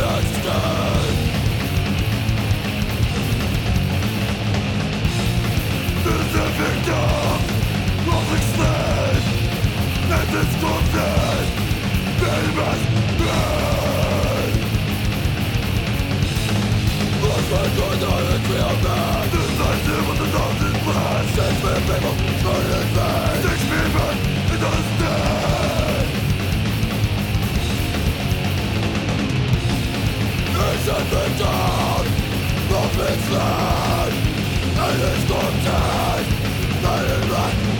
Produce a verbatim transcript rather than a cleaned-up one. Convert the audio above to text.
extent. This is a victim of extent, and its corpses famous men. Lost my good idolatry of man. Decisive with a thousand plans. Shakespeare people, murdered men. Shakespeare men, it does dead. It's a victim of its land, and its corpses made in black.